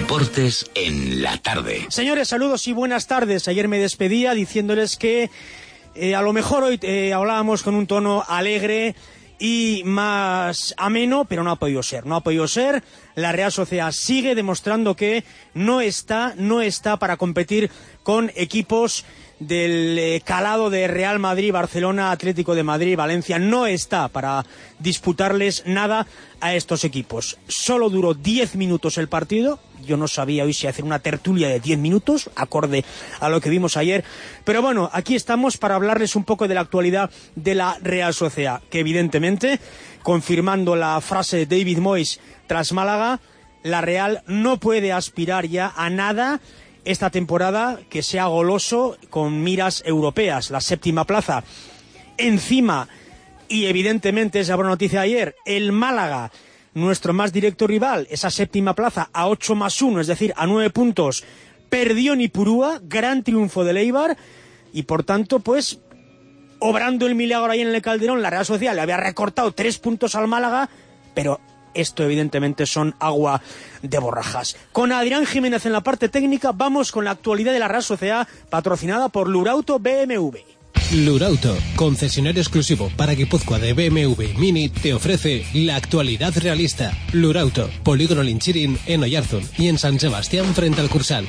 Deportes en la tarde. Señores, saludos y buenas tardes. Ayer me despedía diciéndoles que a lo mejor hoy hablábamos con un tono alegre y más ameno, pero no ha podido ser. La Real Sociedad sigue demostrando que no está para competir con equipos del calado de Real Madrid, Barcelona, Atlético de Madrid, Valencia. No está para disputarles nada a estos equipos. Solo duró 10 minutos el partido. Yo no sabía hoy si hacer una tertulia de 10 minutos, acorde a lo que vimos ayer. Pero bueno, aquí estamos para hablarles un poco de la actualidad de la Real Sociedad, que evidentemente, confirmando la frase de David Moyes tras Málaga, la Real no puede aspirar ya a nada esta temporada que sea goloso con miras europeas. La séptima plaza encima, y evidentemente esa buena noticia de ayer, el Málaga, nuestro más directo rival, esa séptima plaza a 8+1, es decir, a 9 puntos, perdió en Ipurúa, gran triunfo del Eibar, y por tanto, pues, obrando el milagro ahí en el Calderón, la Real Sociedad le había recortado 3 puntos al Málaga, pero esto evidentemente son agua de borrajas. Con Adrián Jiménez en la parte técnica, vamos con la actualidad de la Real Sociedad, patrocinada por Lurauto BMW. Lurauto, concesionario exclusivo para Guipúzcoa de BMW Mini, te ofrece la actualidad realista. Lurauto, Polígono Linchirin en Oyarzun y en San Sebastián frente al Cursal.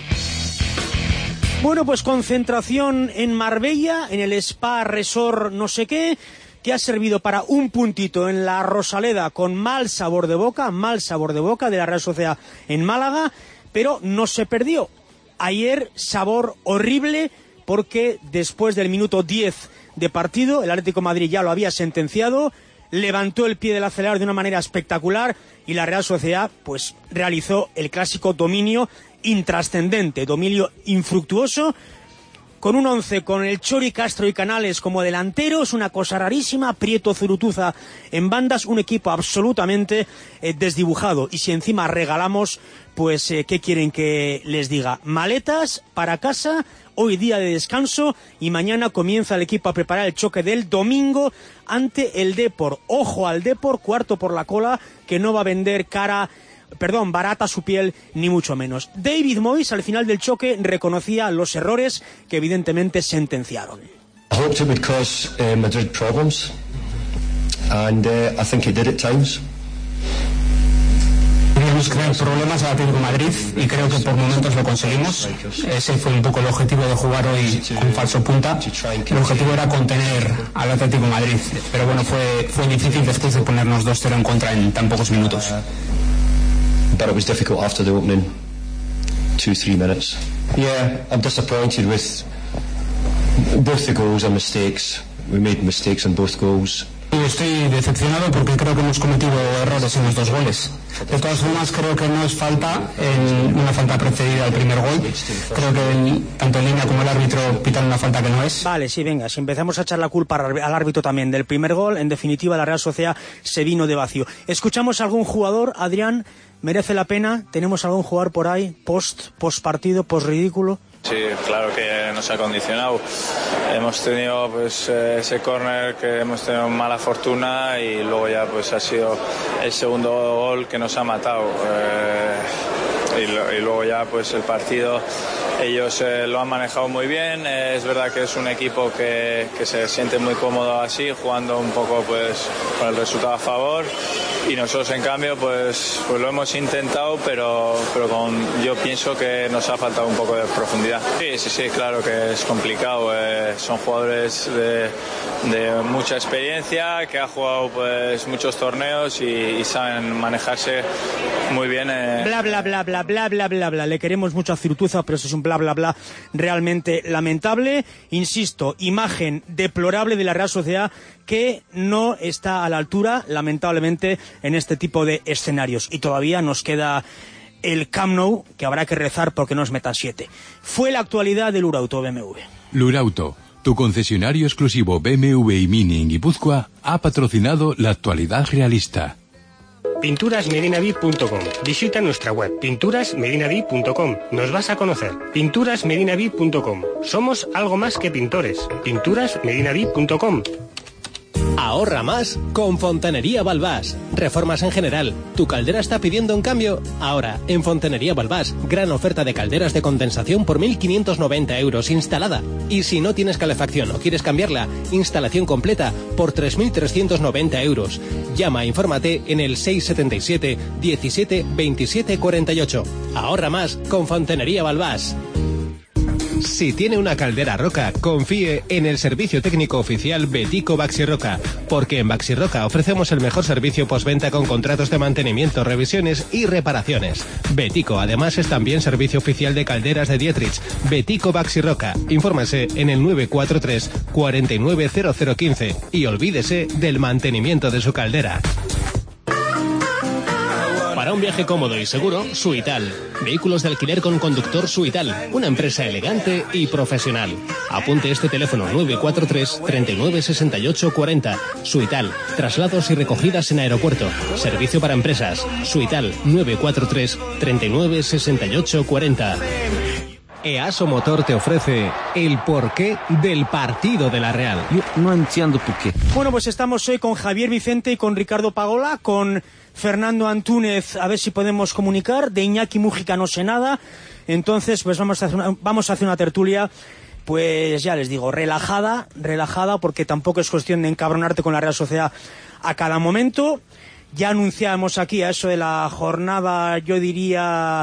Bueno, pues concentración en Marbella, en el Spa Resort no sé qué, que ha servido para un puntito en la Rosaleda con mal sabor de boca de la Real Sociedad en Málaga, pero no se perdió. Ayer sabor horrible, porque después del minuto 10 de partido, el Atlético de Madrid ya lo había sentenciado, levantó el pie del acelerador de una manera espectacular y la Real Sociedad pues realizó el clásico dominio intrascendente, dominio infructuoso, con un 11 con el Chori, Castro y Canales como delanteros, una cosa rarísima, Prieto, Zurutuza en bandas, un equipo absolutamente desdibujado. Y si encima regalamos, pues, ¿qué quieren que les diga? Maletas para casa, hoy día de descanso, y mañana comienza el equipo a preparar el choque del domingo ante el Depor. Ojo al Depor, cuarto por la cola, que no va a vender barata su piel, ni mucho menos. David Moyes, al final del choque, reconocía los errores que evidentemente sentenciaron. I hoped it would cause Madrid problems, and I think it did at times. Queríamos crear problemas al Atlético de Madrid y creo que por momentos lo conseguimos. Ese fue un poco el objetivo de jugar hoy con falso punta. El objetivo era contener al Atlético de Madrid, pero bueno, fue difícil después de ponernos 2-0 en contra en tan pocos minutos. But it was difficult after the opening 2-3 minutes. Yeah, I'm disappointed with both the goals and mistakes. We made mistakes on both goals. Estoy decepcionado porque creo que hemos cometido errores en los dos goles. De todas formas, creo que no es falta, una falta precedida al primer gol. Creo que tanto el línea como el árbitro pitan una falta que no es. Vale, sí, venga, si empezamos a echar la culpa al árbitro también del primer gol, en definitiva la Real Sociedad se vino de vacío. ¿Escuchamos a algún jugador, Adrián? ¿Merece la pena? ¿Tenemos algún jugador por ahí, post partido, post ridículo? Sí, claro que nos ha condicionado. Hemos tenido pues ese córner que hemos tenido mala fortuna y luego ya pues ha sido el segundo gol que nos ha matado. Y luego ya pues el partido ellos lo han manejado muy bien. Es verdad que es un equipo que se siente muy cómodo así, jugando un poco pues con el resultado a favor, y nosotros en cambio pues lo hemos intentado, pero yo pienso que nos ha faltado un poco de profundidad. Sí, claro que es complicado. Son jugadores de mucha experiencia, que han jugado pues muchos torneos y saben manejarse muy bien. Bla, bla, bla, bla, bla, bla, bla, bla. Le queremos mucho a Cirutuza, pero eso es un bla, bla, bla realmente lamentable. Insisto, imagen deplorable de la Real Sociedad que no está a la altura, lamentablemente, en este tipo de escenarios. Y todavía nos queda el Camp Nou, que habrá que rezar porque nos metan 7. Fue la actualidad del Lurauto BMW. Lurauto, tu concesionario exclusivo BMW y Mini en Guipúzcoa, ha patrocinado la actualidad realista. Pinturasmedinavid.com. Visita nuestra web pinturasmedinavid.com. Nos vas a conocer. Pinturasmedinavid.com. Somos algo más que pintores. Pinturasmedinavid.com. Ahorra más con Fontanería Balbás. Reformas en general. ¿Tu caldera está pidiendo un cambio? Ahora, en Fontanería Balbás, gran oferta de calderas de condensación por 1.590 euros instalada. Y si no tienes calefacción o quieres cambiarla, instalación completa por 3.390 euros. Llama, infórmate en el 677 17 27 48. Ahorra más con Fontanería Balbás. Si tiene una caldera Roca, confíe en el servicio técnico oficial Betico Baxi Roca, porque en Baxi Roca ofrecemos el mejor servicio postventa con contratos de mantenimiento, revisiones y reparaciones. Betico además es también servicio oficial de calderas de Dietrich. Betico Baxi Roca. Infórmese en el 943 490015 y olvídese del mantenimiento de su caldera. Para un viaje cómodo y seguro, Suital. Vehículos de alquiler con conductor Suital. Una empresa elegante y profesional. Apunte este teléfono 943 39 68 40. Suital. Traslados y recogidas en aeropuerto. Servicio para empresas. Suital 943 39 68 40. EASO Motor te ofrece el porqué del partido de la Real. Yo no entiendo por qué. Bueno, pues estamos hoy con Javier Vicente y con Ricardo Pagola, con Fernando Antúnez, a ver si podemos comunicar, de Iñaki Mújica no sé nada. Entonces, pues vamos a hacer una tertulia, pues ya les digo, relajada, porque tampoco es cuestión de encabronarte con la Real Sociedad a cada momento. Ya anunciábamos aquí a eso de la jornada, yo diría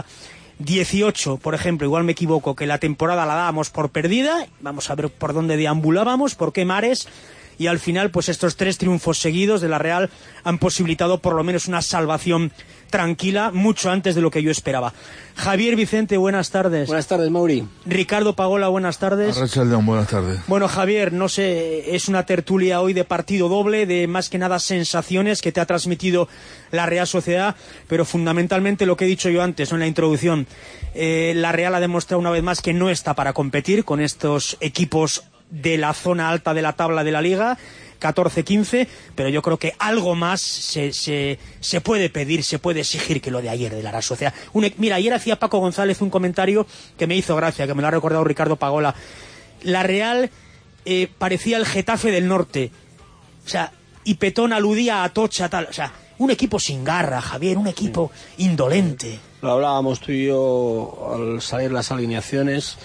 18, por ejemplo, igual me equivoco, que la temporada la dábamos por perdida. Vamos a ver por dónde deambulábamos, por qué mares, y al final pues estos 3 triunfos seguidos de la Real han posibilitado por lo menos una salvación tranquila, mucho antes de lo que yo esperaba. Javier Vicente, buenas tardes. Buenas tardes, Mauri. Ricardo Pagola, buenas tardes. Arrachaldeón, buenas tardes. Bueno, Javier, no sé, es una tertulia hoy de partido doble, de más que nada sensaciones que te ha transmitido la Real Sociedad, pero fundamentalmente lo que he dicho yo antes, ¿no?, en la introducción, la Real ha demostrado una vez más que no está para competir con estos equipos de la zona alta de la tabla de la Liga, 14-15, pero yo creo que algo más se puede pedir, se puede exigir que lo de ayer de la Real Sociedad. Mira, ayer hacía Paco González un comentario que me hizo gracia, que me lo ha recordado Ricardo Pagola. La Real parecía el Getafe del Norte, o sea, y Petón aludía a Atocha, tal, o sea, un equipo sin garra, Javier, un equipo indolente. Lo hablábamos tú y yo al salir las alineaciones.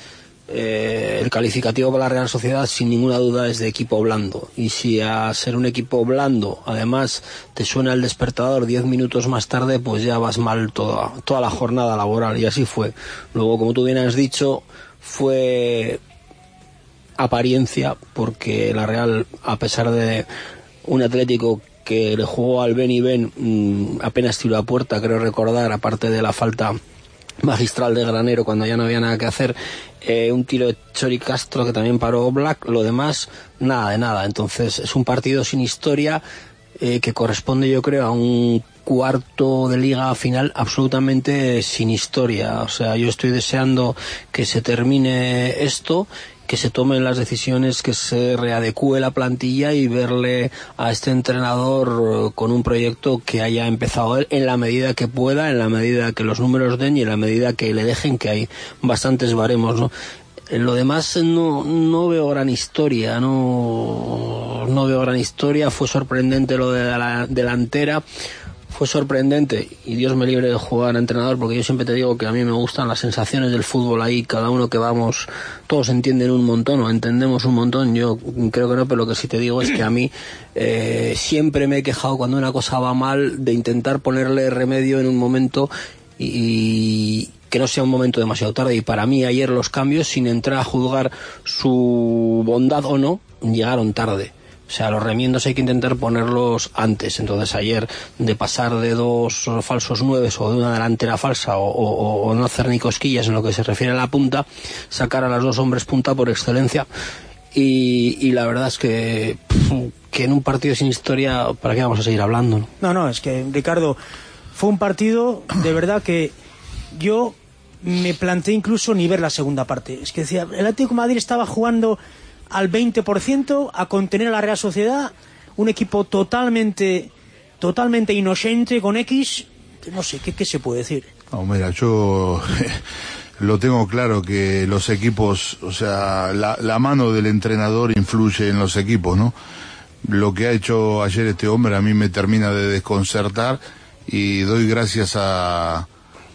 El calificativo para la Real Sociedad sin ninguna duda es de equipo blando, y si a ser un equipo blando además te suena el despertador 10 minutos más tarde, pues ya vas mal toda la jornada laboral, y así fue. Luego, como tú bien has dicho, fue apariencia, porque la Real, a pesar de un Atlético que le jugó al ven y ven, apenas tiró a puerta, creo recordar, aparte de la falta magistral de Granero cuando ya no había nada que hacer, un tiro de Chori Castro que también paró Black, lo demás nada de nada. Entonces es un partido sin historia, que corresponde, yo creo, a un cuarto de liga final absolutamente sin historia. O sea, yo estoy deseando que se termine esto, que se tomen las decisiones, que se readecúe la plantilla y verle a este entrenador con un proyecto que haya empezado él en la medida que pueda, en la medida que los números den y en la medida que le dejen, que hay bastantes baremos, ¿no? En lo demás no veo gran historia, no veo gran historia. Fue sorprendente lo de la delantera. Fue sorprendente, y Dios me libre de jugar a entrenador, porque yo siempre te digo que a mí me gustan las sensaciones del fútbol ahí, cada uno que vamos, todos entienden un montón o entendemos un montón, yo creo que no, pero lo que sí te digo es que a mí siempre me he quejado cuando una cosa va mal de intentar ponerle remedio en un momento y que no sea un momento demasiado tarde, y para mí ayer los cambios, sin entrar a juzgar su bondad o no, llegaron tarde. O sea, los remiendos hay que intentar ponerlos antes. Entonces ayer, de pasar de 2 falsos 9 o de una delantera falsa o no hacer ni cosquillas en lo que se refiere a la punta, sacar a los 2 hombres punta por excelencia. Y la verdad es que en un partido sin historia, ¿para qué vamos a seguir hablando? No, es que, Ricardo, fue un partido de verdad que yo me planteé incluso ni ver la segunda parte. Es que decía, el Atlético de Madrid estaba jugando al 20% a contener a la Real Sociedad, un equipo totalmente inocente con X, no sé, ¿qué se puede decir? No, mira, yo lo tengo claro que los equipos, o sea, la mano del entrenador influye en los equipos, ¿no? lo que ha hecho ayer este hombre a mí me termina de desconcertar, y doy gracias a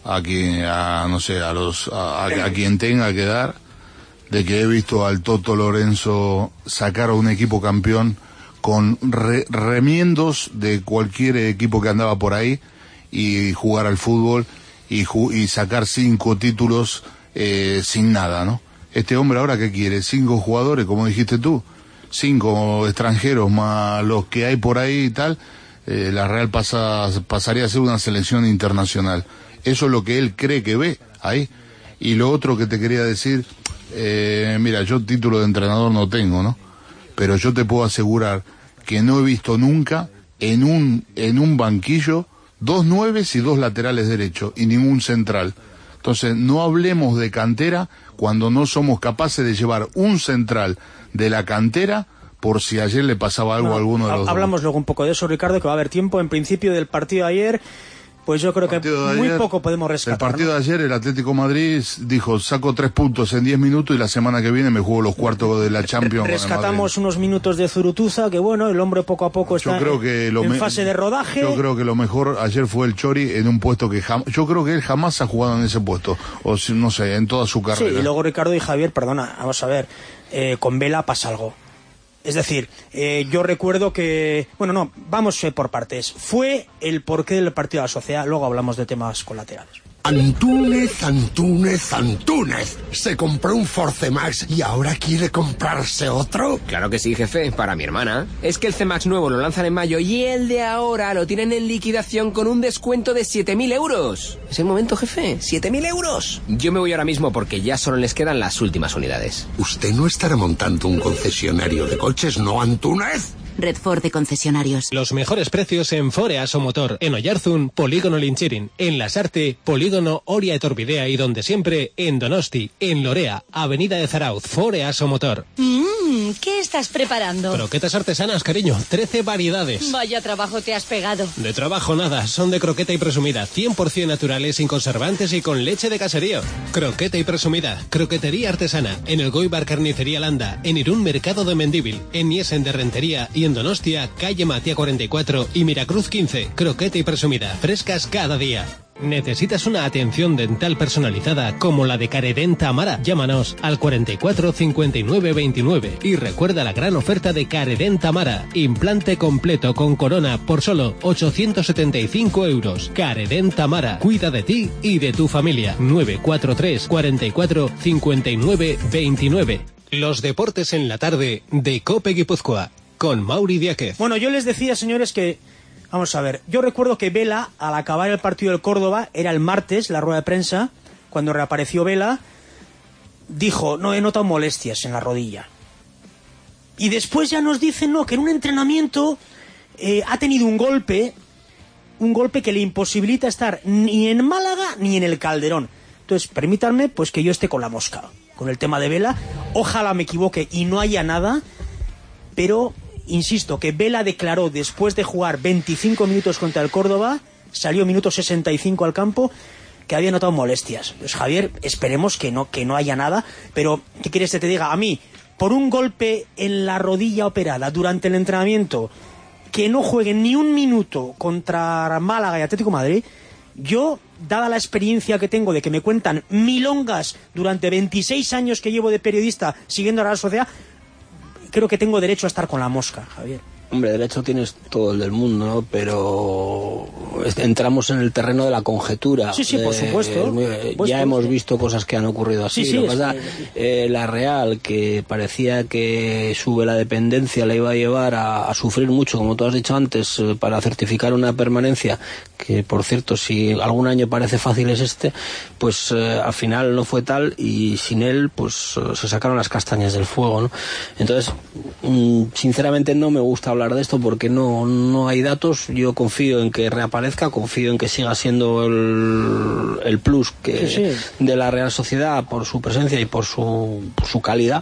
quien tenga que dar, de que he visto al Toto Lorenzo sacar a un equipo campeón con remiendos de cualquier equipo que andaba por ahí, y jugar al fútbol y sacar 5 títulos sin nada, ¿no? Este hombre ahora, ¿qué quiere? 5 jugadores, como dijiste tú, 5 extranjeros más los que hay por ahí y tal. La Real pasaría a ser una selección internacional. Eso es lo que él cree que ve ahí. Y lo otro que te quería decir, mira, yo título de entrenador no tengo, ¿no? Pero yo te puedo asegurar que no he visto nunca en un banquillo 2 9 y 2 laterales derechos y ningún central. Entonces, no hablemos de cantera cuando no somos capaces de llevar un central de la cantera, por si ayer le pasaba algo a alguno de los dos. Hablamos luego un poco de eso, Ricardo, que va a haber tiempo. En principio del partido de ayer, pues yo creo que muy poco podemos rescatar. El partido de ayer, el Atlético Madrid dijo, saco 3 puntos en 10 minutos y la semana que viene me juego los cuartos de la Champions. Rescatamos unos minutos de Zurutuza, que bueno, el hombre poco a poco está en fase de rodaje. Yo creo que lo mejor ayer fue el Chori en un puesto que yo creo que él jamás ha jugado en ese puesto, o no sé, en toda su carrera. Sí, y luego Ricardo y Javier, perdona, vamos a ver, con Vela pasa algo. Es decir, yo recuerdo que... Bueno, no, vamos por partes. Fue el porqué del partido de la Sociedad, luego hablamos de temas colaterales. Antúnez se compró un Force Max y ahora quiere comprarse otro. Claro que sí, jefe, para mi hermana. Es que el C-Max nuevo lo lanzan en mayo y el de ahora lo tienen en liquidación con un descuento de 7.000 euros. Es el momento, jefe, 7.000 euros. Yo me voy ahora mismo porque ya solo les quedan las últimas unidades. Usted no estará montando un concesionario de coches, ¿no, Antúnez? Red Ford de concesionarios. Los mejores precios en Fore Asomotor. En Oyarzun, Polígono Linchirin. En Lasarte, Polígono Oria Etorbidea. Y donde siempre, en Donosti. En Lorea, Avenida de Zarauz. Fore Asomotor. ¿Qué estás preparando? Croquetas artesanas, cariño. 13 variedades. Vaya trabajo te has pegado. De trabajo nada. Son de croqueta y presumida. 100% naturales, sin conservantes y con leche de caserío. Croqueta y presumida. Croquetería artesana. En el Goibar Carnicería Landa. En Irún Mercado de Mendíbil. En Niesen de Rentería. Y en Donostia, calle Matía 44 y Miracruz 15. Croqueta y presumida. Frescas cada día. ¿Necesitas una atención dental personalizada como la de Caredenta Amara? Llámanos al 44 59 29 y recuerda la gran oferta de Caredenta Amara. Implante completo con corona por solo 875 euros. Caredenta Amara. Cuida de ti y de tu familia. 943 44 59 29. Los deportes en la tarde de COPE Guipúzcoa. Con Mauri Diáquez. Bueno, yo les decía, señores, que... Vamos a ver, yo recuerdo que Vela, al acabar el partido del Córdoba, era el martes, la rueda de prensa, cuando reapareció Vela, dijo, no, he notado molestias en la rodilla. Y después ya nos dicen, no, que en un entrenamiento ha tenido un golpe que le imposibilita estar ni en Málaga ni en el Calderón. Entonces, permítanme, pues que yo esté con la mosca, con el tema de Vela. Ojalá me equivoque y no haya nada, pero... Insisto, que Vela declaró después de jugar 25 minutos contra el Córdoba, salió minuto 65 al campo, que había notado molestias. Pues Javier, esperemos que no haya nada, pero ¿qué quieres que te diga? A mí, por un golpe en la rodilla operada durante el entrenamiento, que no jueguen ni un minuto contra Málaga y Atlético de Madrid, yo, dada la experiencia que tengo de que me cuentan milongas durante 26 años que llevo de periodista siguiendo a la Sociedad, creo que tengo derecho a estar con la mosca, Javier. Hombre, derecho tienes todo el del mundo, ¿no? Pero entramos en el terreno de la conjetura. Sí, por supuesto. Ya hemos visto cosas que han ocurrido así. Sí, lo que pasa, la Real, que parecía que su la dependencia la iba a llevar a sufrir mucho, como tú has dicho antes, para certificar una permanencia, que por cierto, si algún año parece fácil es pues al final no fue tal, y sin él, pues se sacaron las castañas del fuego, ¿no? Entonces, sinceramente no me gusta hablar de esto porque no hay datos. Yo confío en que reaparezca, confío en que siga siendo el plus de la Real Sociedad por su presencia y por su calidad.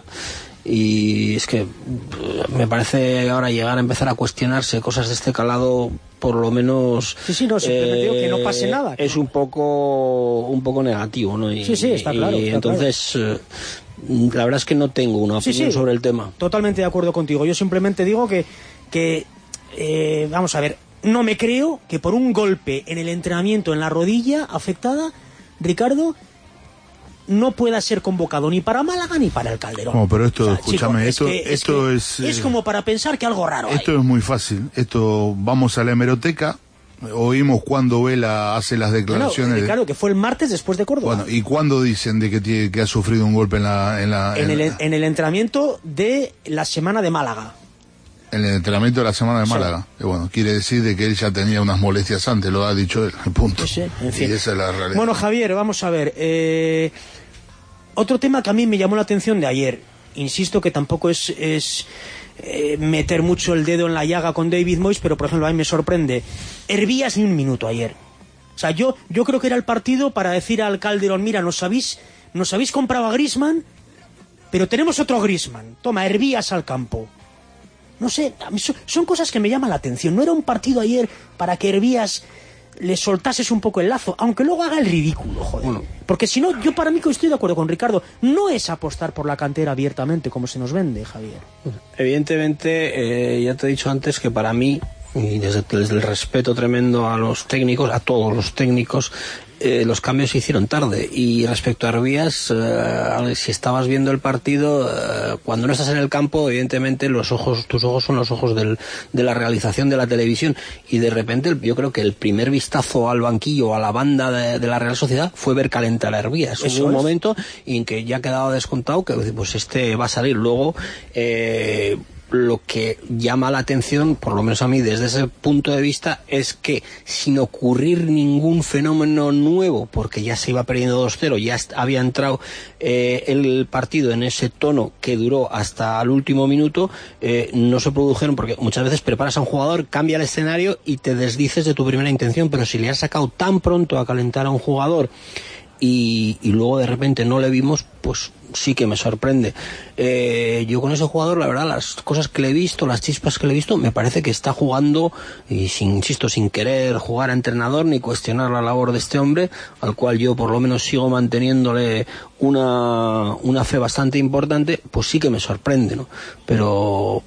Y es que me parece ahora llegar a empezar a cuestionarse cosas de este calado, por lo menos simplemente digo que no pase nada, es un poco negativo, ¿no? Está claro. Y entonces la verdad es que no tengo una opinión sobre el tema. Totalmente de acuerdo contigo. Yo simplemente digo que que vamos a ver, no me creo que por un golpe en el entrenamiento en la rodilla afectada, Ricardo, no pueda ser convocado ni para Málaga ni para el Calderón. No, pero esto, escúchame, chico, es como para pensar que algo raro esto hay. Es muy fácil. Esto, vamos a la hemeroteca, oímos cuando Vela hace las declaraciones. Claro, que fue el martes después de Córdoba. Bueno, ¿y cuándo dicen de que ha sufrido un golpe en el entrenamiento de la semana de Málaga? En el entrenamiento de la semana de Málaga. Sí. Bueno, quiere decir de que él ya tenía unas molestias antes, lo ha dicho él, punto. Sí, en fin. Y esa es la realidad. Bueno, Javier, vamos a ver. Otro tema que a mí me llamó la atención de ayer, insisto que tampoco es meter mucho el dedo en la llaga con David Moyes, pero por ejemplo a mí me sorprende. Hervías ni un minuto ayer. O sea, yo creo que era el partido para decir al Calderón, mira, nos habéis comprado a Griezmann, pero tenemos otro Griezmann. Toma, Hervías al campo. No sé, a mí son cosas que me llaman la atención. No era un partido ayer para que Hervías le soltases un poco el lazo, aunque luego haga el ridículo, joder. Bueno. Porque si no, yo para mí que estoy de acuerdo con Ricardo, no es apostar por la cantera abiertamente como se nos vende, Javier. Evidentemente, ya te he dicho antes que para mí, y desde el respeto tremendo a los técnicos, a todos los técnicos, los cambios se hicieron tarde. Y respecto a Hervías, si estabas viendo el partido, cuando no estás en el campo, evidentemente tus ojos son los ojos de la realización de la televisión, y de repente yo creo que el primer vistazo al banquillo, a la banda de la Real Sociedad, fue ver calentar a Hervías. Hubo un momento en que ya quedaba descontado que pues este va a salir. Luego lo que llama la atención, por lo menos a mí desde ese punto de vista, es que sin ocurrir ningún fenómeno nuevo, porque ya se iba perdiendo 2-0, ya había entrado el partido en ese tono que duró hasta el último minuto, no se produjeron, porque muchas veces preparas a un jugador, cambia el escenario y te desdices de tu primera intención, pero si le has sacado tan pronto a calentar a un jugador y luego de repente no le vimos, pues sí que me sorprende. Yo con ese jugador, la verdad, las cosas que le he visto, las chispas que le he visto, me parece que está jugando, y sin querer jugar a entrenador ni cuestionar la labor de este hombre, al cual yo por lo menos sigo manteniéndole una fe bastante importante, pues sí que me sorprende, ¿no? Pero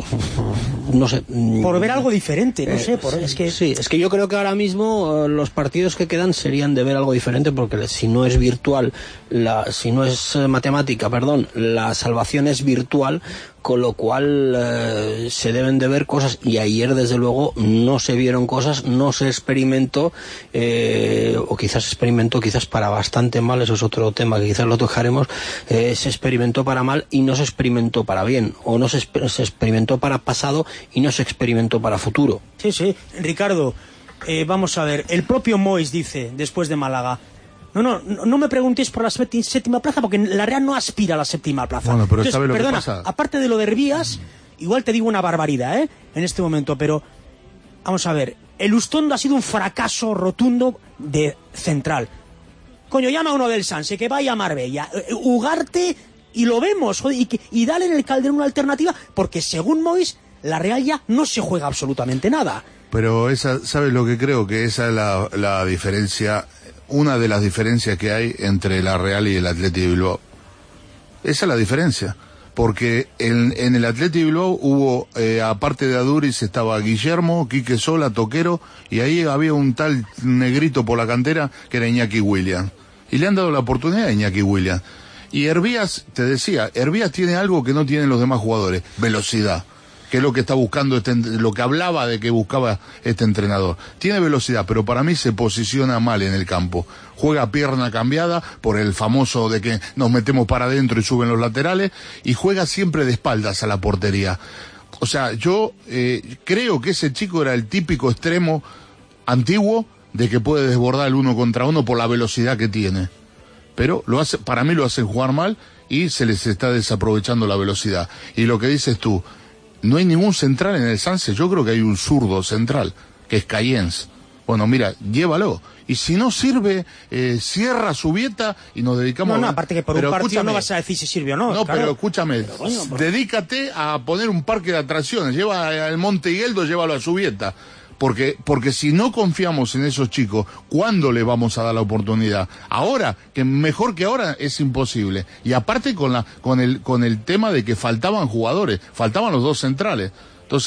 no sé. Por ver algo diferente, no sé, es que yo creo que ahora mismo los partidos que quedan serían de ver algo diferente, porque si no es virtual, si no es matemática, perdón, la salvación es virtual, con lo cual se deben de ver cosas, y ayer desde luego no se vieron cosas, no se experimentó, o quizás experimentó para bastante mal, eso es otro tema que quizás lo tocaremos, se experimentó para mal y no se experimentó para bien, o no se experimentó para pasado y no se experimentó para futuro. Sí, Ricardo, vamos a ver, el propio Moyes dice, después de Málaga, no me preguntéis por la séptima plaza, porque la Real no aspira a la séptima plaza. Bueno, pero ¿sabe lo que pasa? Aparte de lo de Hervías, igual te digo una barbaridad, en este momento, pero vamos a ver, el Ustondo ha sido un fracaso rotundo de central. Coño, llama a uno del Sanse, que vaya a Marbella, Ugarte, y lo vemos, joder, y dale en el Calderón una alternativa, porque según Moyes, la Real ya no se juega absolutamente nada. Pero ¿sabes lo que creo? Que esa es la diferencia, una de las diferencias que hay entre la Real y el Athletic de Bilbao. Esa es la diferencia. Porque en el Athletic de Bilbao hubo, aparte de Aduriz, estaba Guillermo, Quique Sola, Toquero, y ahí había un tal negrito por la cantera que era Iñaki Williams. Y le han dado la oportunidad a Iñaki Williams. Y Hervías, te decía, Hervías tiene algo que no tienen los demás jugadores: velocidad, que es lo que está buscando lo que hablaba de que buscaba este entrenador. Tiene velocidad, pero para mí se posiciona mal en el campo. Juega pierna cambiada por el famoso de que nos metemos para adentro y suben los laterales, y juega siempre de espaldas a la portería. O sea, yo creo que ese chico era el típico extremo antiguo de que puede desbordar el 1 contra 1 por la velocidad que tiene. Pero para mí lo hacen jugar mal y se les está desaprovechando la velocidad. Y lo que dices tú, no hay ningún central en el Sanse. Yo creo que hay un zurdo central, que es Cayens. Bueno, mira, llévalo. Y si no sirve, cierra Zubieta y nos dedicamos... No, aparte que por un partido no vas a decir si sirve o no. No, claro. Pero escúchame, dedícate a poner un parque de atracciones. Lleva al Monte Higueldo, llévalo a Zubieta. Porque si no confiamos en esos chicos, ¿cuándo le vamos a dar la oportunidad? Ahora, que mejor que ahora es imposible. Y aparte con el tema de que faltaban jugadores, faltaban los dos centrales. Entonces,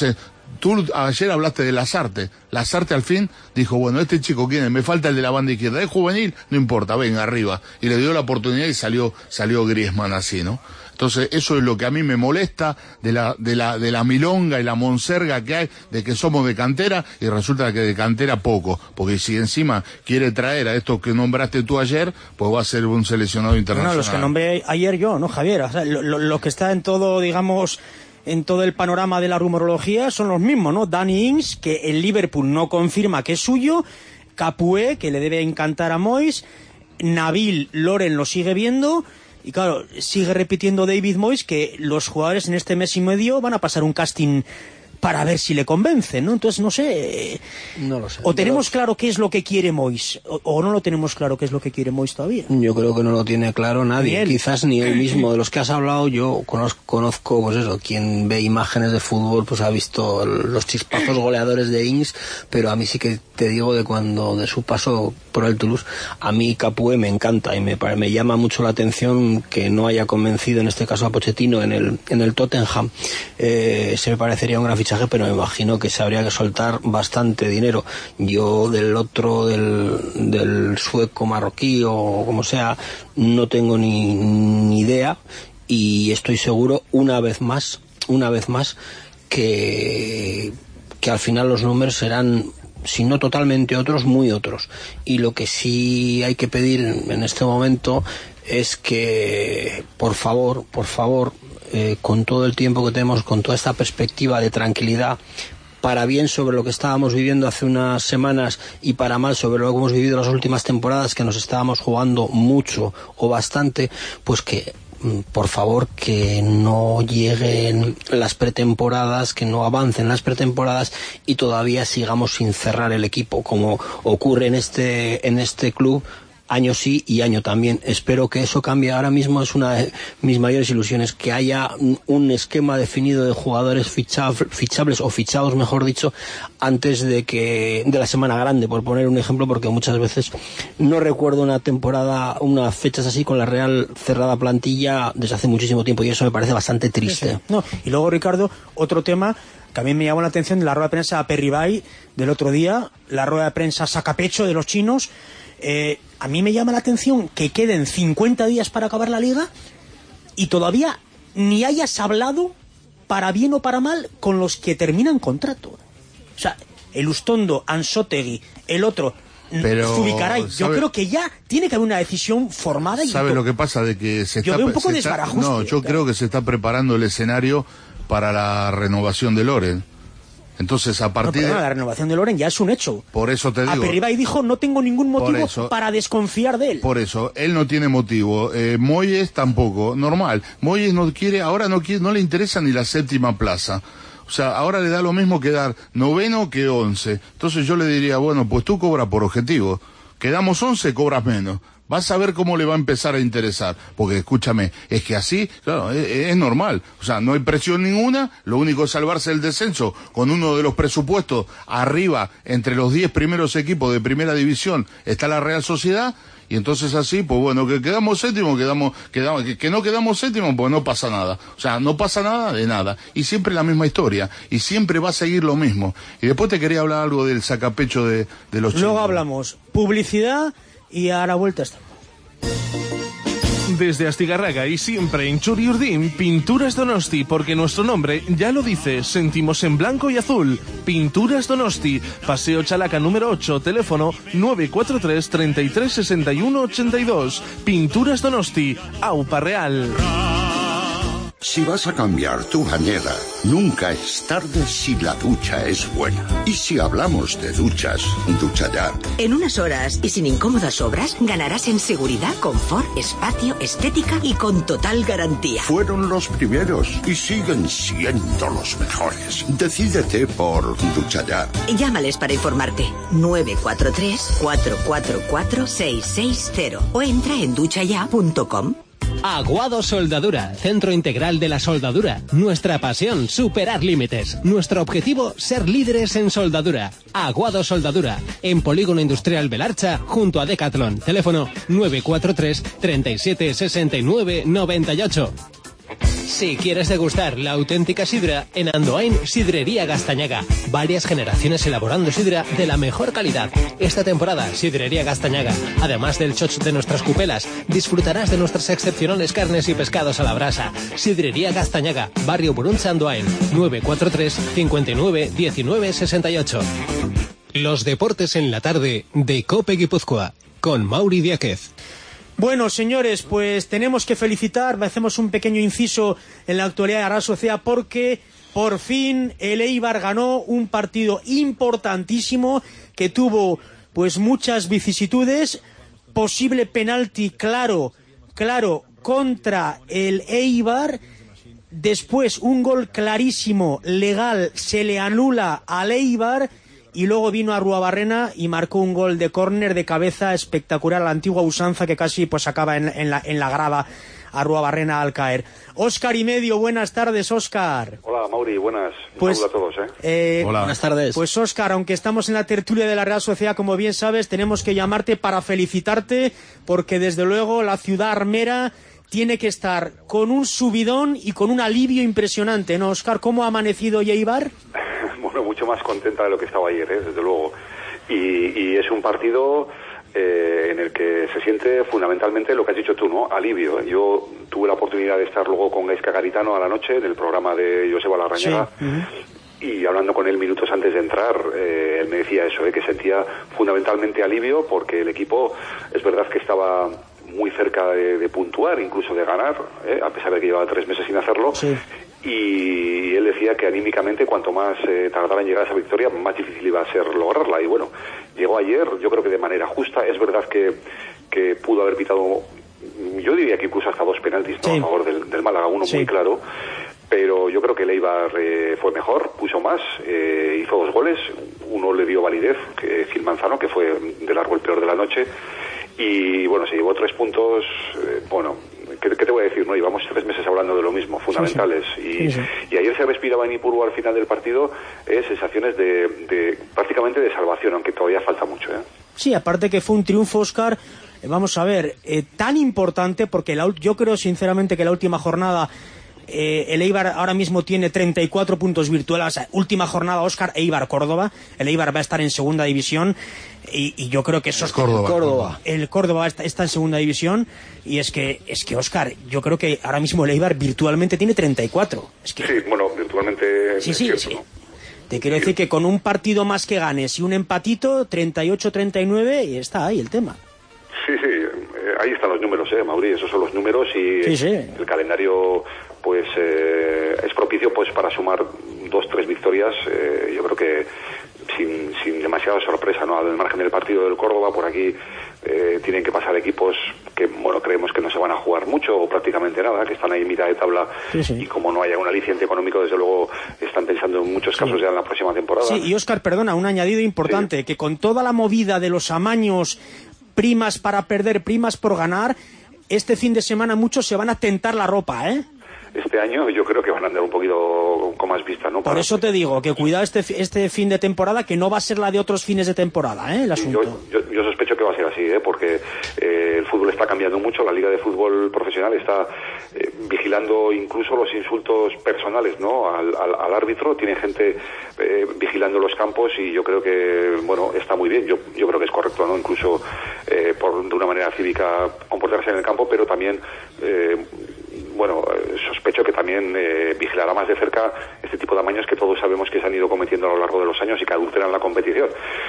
tú ayer hablaste de Lasarte. Lasarte al fin dijo, bueno, este chico, ¿quién es? Me falta el de la banda izquierda. ¿Es juvenil? No importa, venga, arriba. Y le dio la oportunidad y salió Griezmann así, ¿no? Entonces, eso es lo que a mí me molesta de la milonga y la monserga que hay, de que somos de cantera, y resulta que de cantera poco. Porque si encima quiere traer a estos que nombraste tú ayer, pues va a ser un seleccionado internacional. No, los que nombré ayer yo, ¿no, Javier? O sea, lo que está en todo, digamos, en todo el panorama de la rumorología son los mismos, ¿no? Danny Ings, que el Liverpool no confirma que es suyo, Capué, que le debe encantar a Moyes, Nabil, Loren lo sigue viendo. Y claro, sigue repitiendo David Moyes que los jugadores en este mes y medio van a pasar un casting para ver si le convencen, ¿no? Entonces, no sé. No lo sé. O tenemos claro qué es lo que quiere Moyes, o no lo tenemos claro qué es lo que quiere Moyes todavía. Yo creo que no lo tiene claro nadie, quizás ni él mismo. De los que has hablado, yo conozco, pues eso, quien ve imágenes de fútbol, pues ha visto los chispazos goleadores de Ings, pero a mí sí que te digo de su paso por el Toulouse, a mí Capué me encanta y me llama mucho la atención que no haya convencido en este caso a Pochettino en el Tottenham. Se me parecería un gran fichaje, pero me imagino que se habría que soltar bastante dinero. Yo del sueco marroquí o como sea, no tengo ni idea, y estoy seguro una vez más que al final los números serán, si no totalmente otros, muy otros. Y lo que sí hay que pedir en este momento es que, por favor, con todo el tiempo que tenemos, con toda esta perspectiva de tranquilidad, para bien sobre lo que estábamos viviendo hace unas semanas y para mal sobre lo que hemos vivido las últimas temporadas, que nos estábamos jugando mucho o bastante, pues que por favor que no lleguen las pretemporadas, que no avancen las pretemporadas y todavía sigamos sin cerrar el equipo, como ocurre en este club año sí y año también. Espero que eso cambie. Ahora mismo es una de mis mayores ilusiones, que haya un esquema definido de jugadores fichables o fichados, mejor dicho, antes de la semana grande, por poner un ejemplo, porque muchas veces no recuerdo una temporada, unas fechas así con la Real cerrada plantilla desde hace muchísimo tiempo, y eso me parece bastante triste. Sí. No, y luego, Ricardo, otro tema que a mí me llamó la atención de la rueda de prensa a Perribay del otro día, la rueda de prensa sacapecho de los chinos. A mí me llama la atención que queden 50 días para acabar la liga y todavía ni hayas hablado, para bien o para mal, con los que terminan contrato. O sea, el Ustondo, Anzotegui, el otro, Zubicaray. Yo creo que ya tiene que haber una decisión formada. ¿Sabes lo que pasa? De que yo veo un poco desbarajuste. Yo creo que se está preparando el escenario para la renovación de Loren. Entonces, a partir de la renovación de Loren ya es un hecho. Por eso te digo. Aperribay dijo, no tengo ningún motivo para desconfiar de él. Por eso, él no tiene motivo. Moyes tampoco. Normal. Moyes no le interesa ni la 7ª plaza. O sea, ahora le da lo mismo quedar 9º que 11. Entonces yo le diría, bueno, pues tú cobras por objetivo. Quedamos 11, cobras menos. Vas a ver cómo le va a empezar a interesar. Porque, escúchame, es que así, claro, es normal. O sea, no hay presión ninguna, lo único es salvarse el descenso con uno de los presupuestos arriba, entre los 10 primeros equipos de primera división, está la Real Sociedad, y entonces así, pues bueno, que quedamos séptimo, que no quedamos séptimo, pues no pasa nada. O sea, no pasa nada de nada. Y siempre la misma historia, y siempre va a seguir lo mismo. Y después te quería hablar algo del sacapecho de los chicos. Luego hablamos publicidad y a la vuelta estamos. Desde Astigarraga y siempre en Txuri-Urdin, Pinturas Donosti, porque nuestro nombre ya lo dice, sentimos en blanco y azul. Pinturas Donosti, Paseo Chalaca número 8, teléfono 943 33 61 82. Pinturas Donosti, Aupa Real. Si vas a cambiar tu bañera, nunca es tarde si la ducha es buena. Y si hablamos de duchas, Ducha Ya. En unas horas y sin incómodas obras, ganarás en seguridad, confort, espacio, estética y con total garantía. Fueron los primeros y siguen siendo los mejores. Decídete por Ducha Ya. Llámales para informarte. 943-444-660 o entra en duchaya.com. Aguado Soldadura, centro integral de la soldadura. Nuestra pasión, superar límites. Nuestro objetivo, ser líderes en soldadura. Aguado Soldadura, en Polígono Industrial Belarcha, junto a Decathlon. Teléfono 943 37 69 98. Si quieres degustar la auténtica sidra, en Andoain, Sidrería Gastañaga. Varias generaciones elaborando sidra de la mejor calidad. Esta temporada, Sidrería Gastañaga. Además del choch de nuestras cupelas, disfrutarás de nuestras excepcionales carnes y pescados a la brasa. Sidrería Gastañaga, Barrio Burunch, Andoain, 943 59 19 68. Los deportes en la tarde de COPE Guipúzcoa, con Mauri Diáquez. Bueno, señores, pues tenemos que felicitar, hacemos un pequeño inciso en la actualidad de la Real Sociedad porque por fin el Eibar ganó un partido importantísimo que tuvo pues muchas vicisitudes, posible penalti claro contra el Eibar, después un gol clarísimo, legal, se le anula al Eibar. Y luego vino Arruabarrena y marcó un gol de córner de cabeza espectacular, la antigua usanza que casi pues acaba en la grada Arruabarrena al caer. Óscar y Medio, buenas tardes, Óscar. Hola, Mauri, buenas. Pues, un saludo a todos, Hola. Buenas tardes. Pues Óscar, aunque estamos en la tertulia de la Real Sociedad, como bien sabes, tenemos que llamarte para felicitarte, porque desde luego la ciudad armera tiene que estar con un subidón y con un alivio impresionante, ¿no, Óscar? ¿Cómo ha amanecido Eibar? Bueno, mucho más contenta de lo que estaba ayer, desde luego. Y es un partido en el que se siente fundamentalmente lo que has dicho tú, ¿no? Alivio. Yo tuve la oportunidad de estar luego con Gaizka Garitano a la noche en el programa de Joseba Larrañaga. Sí. Y hablando con él minutos antes de entrar, él me decía eso, que sentía fundamentalmente alivio porque el equipo es verdad que estaba muy cerca de puntuar, incluso de ganar, a pesar de que llevaba 3 meses sin hacerlo. Sí. Y él decía que anímicamente cuanto más tardara en llegar a esa victoria, más difícil iba a ser lograrla. Y bueno, llegó ayer, yo creo que de manera justa. Es verdad que pudo haber pitado, yo diría que incluso hasta 2 penaltis, ¿no? Sí. A favor del Málaga, uno sí. Muy claro. Pero yo creo que el Eibar fue mejor, puso más, hizo 2 goles. Uno le dio validez, que Phil Manzano, que fue de largo el peor de la noche. Y bueno, se llevó 3 puntos, bueno, ¿qué te voy a decir? No, llevamos 3 meses hablando de lo mismo, fundamentales. Sí. Y ayer se respiraba en Ipurú al final del partido sensaciones de prácticamente de salvación, aunque todavía falta mucho. Sí, aparte que fue un triunfo, Óscar, vamos a ver, tan importante, porque yo creo sinceramente que la última jornada el Eibar ahora mismo tiene 34 puntos virtuales. Última jornada, Óscar, Eibar-Córdoba. El Eibar va a estar en segunda división y yo creo que eso es Córdoba. El Córdoba está en segunda división y es que Óscar, yo creo que ahora mismo el Eibar virtualmente tiene 34. Sí, bueno, virtualmente sí. ¿No? Te quiero decir que con un partido más que ganes y un empatito, 38-39, y está ahí el tema. Sí, ahí están los números, Mauri, esos son los números y el calendario pues es propicio pues para sumar 2-3 victorias, yo creo que sin demasiada sorpresa, ¿no? Al margen del partido del Córdoba, por aquí tienen que pasar equipos que, bueno, creemos que no se van a jugar mucho o prácticamente nada, que están ahí en mitad de tabla y como no haya un aliciente económico, desde luego están pensando en muchos casos ya en la próxima temporada. Sí, y Óscar, perdona, un añadido importante, que con toda la movida de los amaños, primas para perder, primas por ganar, este fin de semana muchos se van a tentar la ropa, Este año yo creo que van a andar un poquito con más vista, ¿no? Por eso te digo, que cuidado este fin de temporada, que no va a ser la de otros fines de temporada, el asunto. Yo sospecho que va a ser así, porque el fútbol está cambiando mucho, la Liga de Fútbol Profesional está vigilando incluso los insultos personales, ¿no? Al árbitro, tiene gente vigilando los campos y yo creo que, bueno, está muy bien, yo creo que es correcto, ¿no? Incluso de una manera cívica comportarse en el campo, pero también bueno, sospecho que también vigilará más de cerca este tipo de amaños que todos sabemos que se han ido cometiendo a lo largo de los años y que adulteran la competición.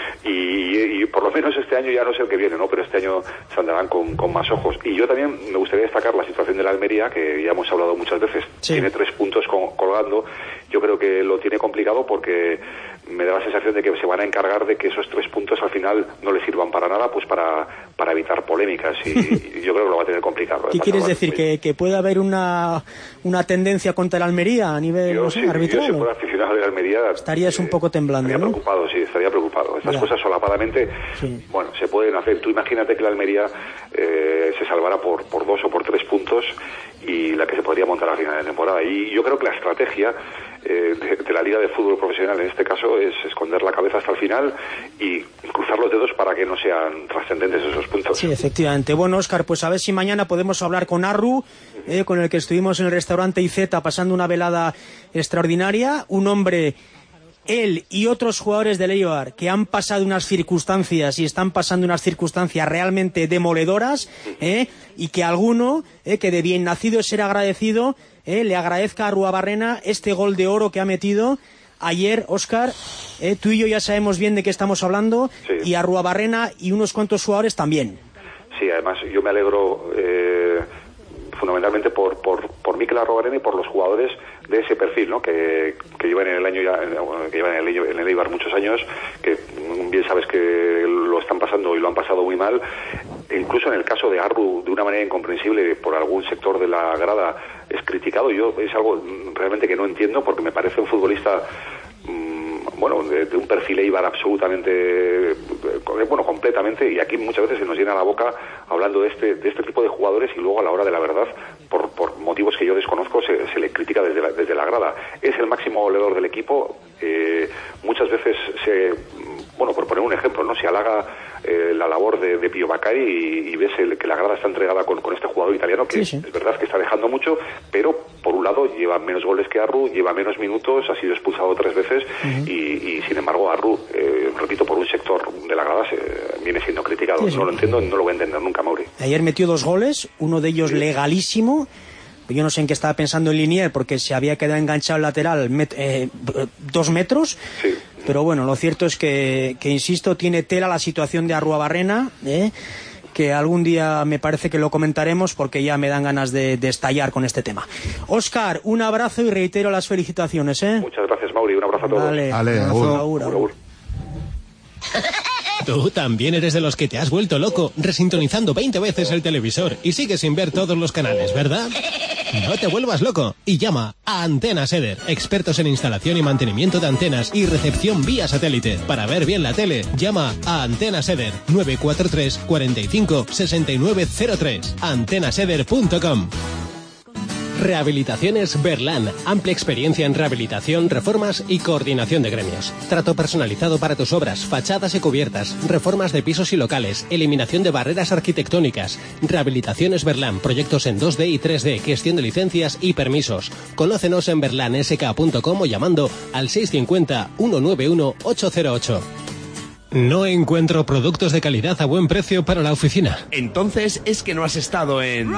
Y por lo menos este año, ya no sé el que viene, ¿no? Pero este año se andarán con más ojos. Y yo también me gustaría destacar la situación de la Almería, que ya hemos hablado muchas veces. Sí. Tiene 3 puntos colgando. Yo creo que lo tiene complicado porque me da la sensación de que se van a encargar de que esos 3 puntos al final no le sirvan para nada, pues para evitar polémicas. Y yo creo que lo va a tener complicado. ¿Qué quieres decir? ¿Que puede haber una tendencia contra el Almería a nivel arbitral? Yo, si fuera aficionado de la Almería, estarías un poco temblando, estaría ¿no? Preocupado, sí, estaría preocupado. Estas cosas solapadamente, bueno, se pueden hacer. Tú imagínate que la Almería se salvara por 2 o por 3 puntos y la que se podría montar a final de temporada. Y yo creo que la estrategia de la Liga de Fútbol Profesional en este caso es esconder la cabeza hasta el final y cruzar los dedos para que no sean trascendentes esos puntos. Sí, efectivamente. Bueno, Óscar, pues a ver si mañana podemos hablar con Arru, con el que estuvimos en el restaurante IZ pasando una velada extraordinaria. Un hombre, él y otros jugadores del Eibar que han pasado unas circunstancias y están pasando unas circunstancias realmente demoledoras, y que alguno, que de bien nacido es ser agradecido, le agradezca a Arruabarrena este gol de oro que ha metido ayer. Óscar, tú y yo ya sabemos bien de qué estamos hablando, sí. Y Arruabarrena y unos cuantos jugadores también. Sí, además yo me alegro fundamentalmente por Mikel Arruabarrena y por los jugadores de ese perfil, ¿no? Que llevan en el año ya, que llevan en el Eibar muchos años, que bien sabes que lo están pasando y lo han pasado muy mal. E incluso en el caso de Arru, de una manera incomprensible por algún sector de la grada, es criticado. Yo es algo realmente que no entiendo, porque me parece un futbolista de un perfil Eibar absolutamente, completamente, y aquí muchas veces se nos llena la boca hablando de este tipo de jugadores y luego a la hora de la verdad, por motivos que yo desconozco, se le critica desde la grada. Es el máximo goleador del equipo, muchas veces por poner un ejemplo, ¿no? Se halaga la labor de Pío Baccari y ves que la grada está entregada con este jugador italiano que sí. Es verdad que está dejando mucho, pero por un lado lleva menos goles que Arru, lleva menos minutos, ha sido expulsado 3 veces y sin embargo Arru, repito, por un sector de la grada viene siendo criticado. Sí. No lo entiendo, no lo voy a entender nunca, Mauri. Ayer metió 2 goles, uno de ellos legalísimo. Yo no sé en qué estaba pensando el Linier, porque se había quedado enganchado el lateral 2 metros. Sí. Pero bueno, lo cierto es que insisto, tiene tela la situación de Arruabarrena, que algún día me parece que lo comentaremos, porque ya me dan ganas de estallar con este tema. Óscar, un abrazo y reitero las felicitaciones. Muchas gracias, Mauri, un abrazo a todos. Vale, agur. Tú también eres de los que te has vuelto loco resintonizando 20 veces el televisor y sigues sin ver todos los canales, ¿verdad? No te vuelvas loco y llama a Antenas Eder, expertos en instalación y mantenimiento de antenas y recepción vía satélite. Para ver bien la tele, llama a Antenas Eder 943 45 6903, antenaseder.com. Rehabilitaciones Berlán. Amplia experiencia en rehabilitación, reformas y coordinación de gremios. Trato personalizado para tus obras, fachadas y cubiertas, reformas de pisos y locales, eliminación de barreras arquitectónicas. Rehabilitaciones Berlán. Proyectos en 2D y 3D, gestión de licencias y permisos. Conócenos en berlansk.com o llamando al 650 191 808. No encuentro productos de calidad a buen precio para la oficina. Entonces es que no has estado en...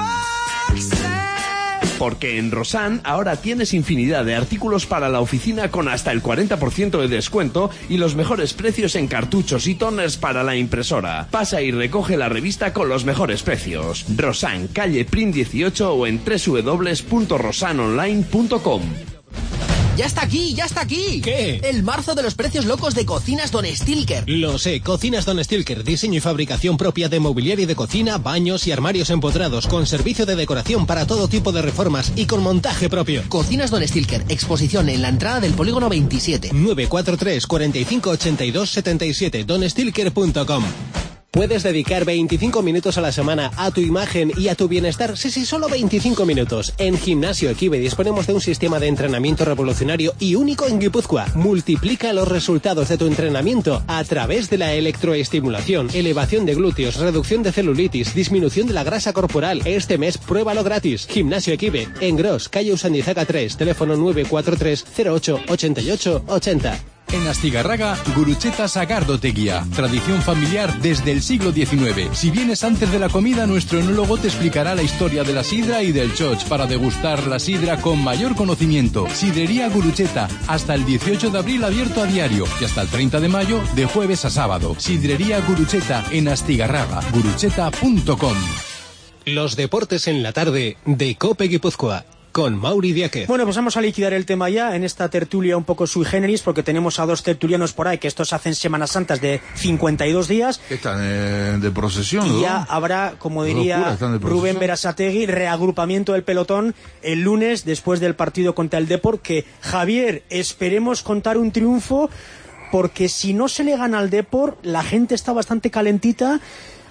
Porque en Rosan ahora tienes infinidad de artículos para la oficina con hasta el 40% de descuento y los mejores precios en cartuchos y toners para la impresora. Pasa y recoge la revista con los mejores precios. Rosan, calle Prim 18 o en www.rosanonline.com. ¡Ya está aquí! ¡Ya está aquí! ¿Qué? El marzo de los precios locos de Cocinas Don Stilker. Lo sé, Cocinas Don Stilker, diseño y fabricación propia de mobiliario de cocina, baños y armarios empotrados, con servicio de decoración para todo tipo de reformas y con montaje propio. Cocinas Don Stilker, exposición en la entrada del polígono 27. 943 45 82 77, donstilker.com. Puedes dedicar 25 minutos a la semana a tu imagen y a tu bienestar. Sí, solo 25 minutos. En Gimnasio Equibe disponemos de un sistema de entrenamiento revolucionario y único en Guipúzcoa. Multiplica los resultados de tu entrenamiento a través de la electroestimulación, elevación de glúteos, reducción de celulitis, disminución de la grasa corporal. Este mes pruébalo gratis. Gimnasio Equibe, en Gros, calle Usandizaga 3, teléfono 943 08 88 80. En Astigarraga, Gurucheta Sagardoteguía. Tradición familiar desde el siglo XIX. Si vienes antes de la comida, nuestro enólogo te explicará la historia de la sidra y del choch para degustar la sidra con mayor conocimiento. Sidrería Gurucheta, hasta el 18 de abril abierto a diario y hasta el 30 de mayo de jueves a sábado. Sidrería Gurucheta en Astigarraga, gurucheta.com. Los deportes en la tarde de COPE Guipúzcoa. Con Mauri Diaque. Bueno, pues vamos a liquidar el tema ya en esta tertulia un poco sui generis, porque tenemos a 2 tertulianos por ahí que estos hacen Semanas Santas de 52 días. Están de procesión, ¿no? Y ya habrá, como diría Rubén Berasategui, reagrupamiento del pelotón el lunes después del partido contra el Depor, que, Javier, esperemos contar un triunfo, porque si no se le gana al Depor, la gente está bastante calentita.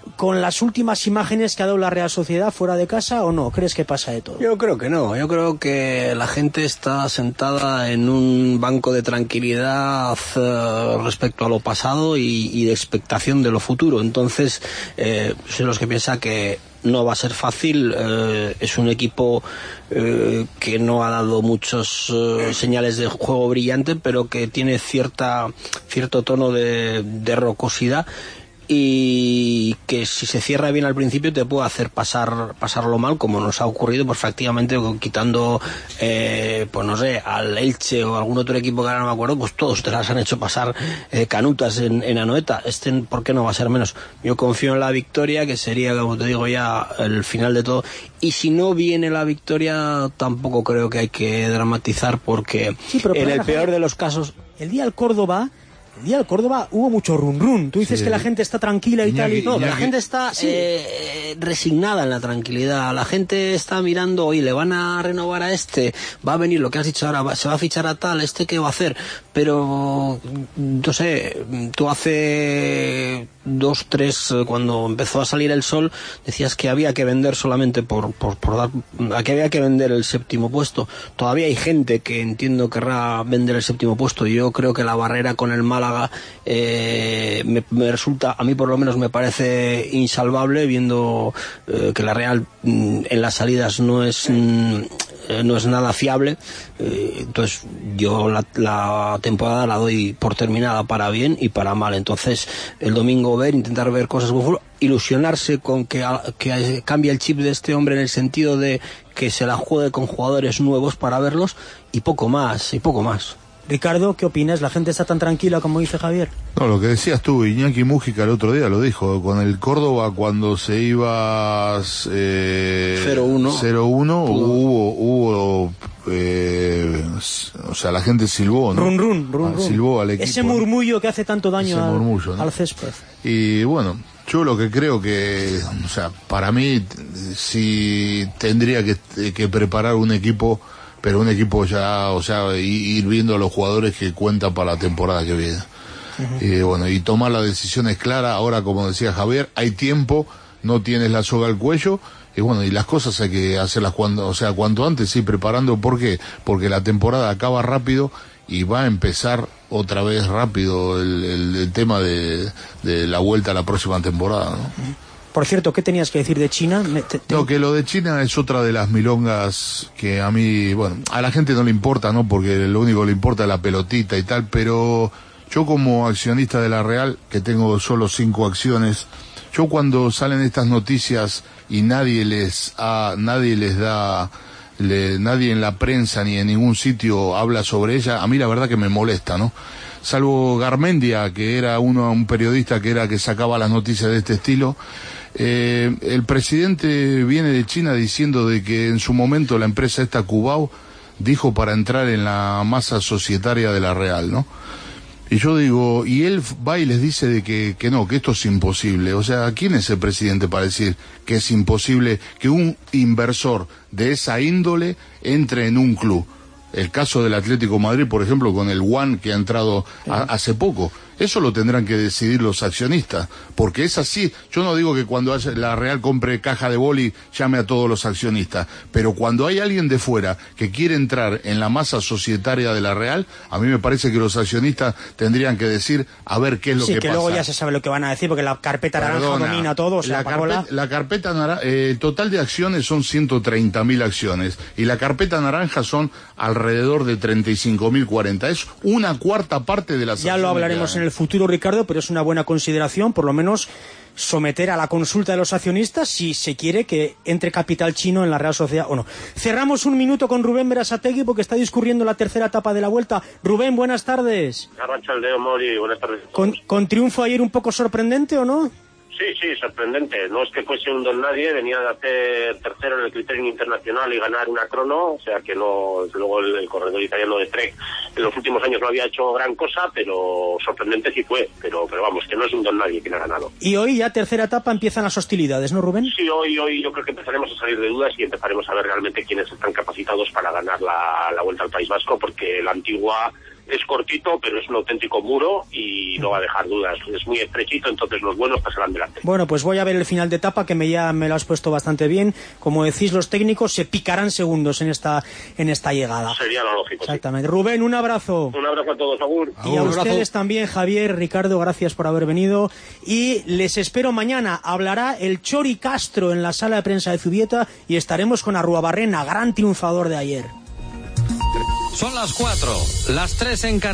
con las últimas imágenes que ha dado la Real Sociedad fuera de casa, o no? ¿Crees que pasa de todo? Yo creo que no. Yo creo que la gente está sentada en un banco de tranquilidad respecto a lo pasado y de expectación de lo futuro. Entonces, soy los que piensan que no va a ser fácil. Es un equipo que no ha dado muchos señales de juego brillante, pero que tiene cierto tono de rocosidad, y que si se cierra bien al principio te puede hacer pasarlo mal, como nos ha ocurrido pues prácticamente quitando pues no sé, al Elche o algún otro equipo que ahora no me acuerdo, pues todos te las han hecho pasar canutas en Anoeta. ¿Por qué no va a ser menos? Yo confío en la victoria, que sería, como te digo, ya el final de todo, y si no viene la victoria tampoco creo que hay que dramatizar, porque en el peor de los casos... El día del Córdoba hubo mucho run. Tú dices que la gente está tranquila y tal. No, la gente está resignada en la tranquilidad. La gente está mirando, oye, le van a renovar a este, va a venir lo que has dicho ahora, se va a fichar a tal, ¿qué va a hacer? Pero, no sé, tú hace 2, 3, cuando empezó a salir el sol, decías que había que vender solamente por dar, que había que vender el 7º puesto. Todavía hay gente que entiendo querrá vender el 7º puesto, y yo creo que la barrera con el Málaga me resulta, a mí por lo menos me parece insalvable, viendo que la Real en las salidas no es nada fiable. Entonces yo la temporada la doy por terminada, para bien y para mal. Entonces el domingo intentar ver cosas de fútbol, ilusionarse con que cambie el chip de este hombre, en el sentido de que se la juegue con jugadores nuevos para verlos, y poco más. Ricardo, ¿qué opinas? ¿La gente está tan tranquila como dice Javier? No, lo que decías tú, Iñaki Mújica el otro día lo dijo, con el Córdoba cuando se iba 0-1 hubo o sea, la gente silbó, ¿no? Run. Silbó al equipo. Ese murmullo que hace tanto daño al césped. Y bueno, yo lo que creo que, o sea, para mí sí tendría que preparar un equipo, pero un equipo ya, o sea, ir viendo a los jugadores que cuentan para la temporada que viene. Y bueno, y tomar las decisiones claras. Ahora, como decía Javier, hay tiempo, no tienes la soga al cuello, y bueno, y las cosas hay que hacerlas cuanto antes, sí, preparando. ¿Por qué? Porque la temporada acaba rápido y va a empezar otra vez rápido el tema de la vuelta a la próxima temporada, ¿no? Por cierto, ¿qué tenías que decir de China? No, que lo de China es otra de las milongas que a mí, bueno, a la gente no le importa, ¿no? Porque lo único que le importa es la pelotita y tal, pero yo como accionista de la Real, que tengo solo 5 acciones, yo cuando salen estas noticias y nadie en la prensa ni en ningún sitio habla sobre ella, a mí la verdad que me molesta, ¿no? Salvo Garmendia, que era un periodista que sacaba las noticias de este estilo. El presidente viene de China diciendo de que en su momento la empresa esta Cubao dijo para entrar en la masa societaria de la Real, ¿no? Y yo digo, y él va y les dice de que no, que esto es imposible. O sea, ¿quién es el presidente para decir que es imposible que un inversor de esa índole entre en un club? El caso del Atlético de Madrid, por ejemplo, con el One que ha entrado hace poco. Eso lo tendrán que decidir los accionistas, porque es así. Yo no digo que cuando la Real compre caja de boli llame a todos los accionistas, pero cuando hay alguien de fuera que quiere entrar en la masa societaria de la Real, a mí me parece que los accionistas tendrían que decir a ver qué es lo que pasa. Sí, que luego ya se sabe lo que van a decir, porque la carpeta naranja domina todo. O sea, la carpeta naranja, el total de acciones son 130.000 acciones, y la carpeta naranja son alrededor de 35.040. Es una cuarta parte de las acciones. Ya lo hablaremos en el futuro, Ricardo, pero es una buena consideración, por lo menos, someter a la consulta de los accionistas si se quiere que entre capital chino en la Real Sociedad o no. Cerramos un minuto con Rubén Berasategui porque está discurriendo la tercera etapa de la Vuelta. Rubén, buenas tardes. Arrachaldeo, Mori, buenas tardes. ¿Con triunfo ayer un poco sorprendente o no? Sí, sorprendente. No es que fuese un don nadie, venía de hacer tercero en el criterium internacional y ganar una crono, o sea que no, luego el corredor italiano de Trek en los últimos años no había hecho gran cosa, pero sorprendente sí fue, pero vamos, que no es un don nadie quien ha ganado. Y hoy ya tercera etapa empiezan las hostilidades, ¿no, Rubén? Sí, hoy yo creo que empezaremos a salir de dudas y empezaremos a ver realmente quiénes están capacitados para ganar la Vuelta al País Vasco, porque la Antigua Es cortito, pero es un auténtico muro y no va a dejar dudas. Es muy estrechito, entonces los buenos pasarán delante. Bueno, pues voy a ver el final de etapa, que ya me lo has puesto bastante bien. Como decís, los técnicos se picarán segundos en esta llegada. Sería lo lógico. Exactamente. Sí. Rubén, un abrazo. Un abrazo a todos, Agur. Y a ustedes también, Javier, Ricardo, gracias por haber venido. Y les espero mañana. Hablará el Chori Castro en la sala de prensa de Zubieta y estaremos con Arruabarrena, gran triunfador de ayer. Son las 4, las 3 en Canarias.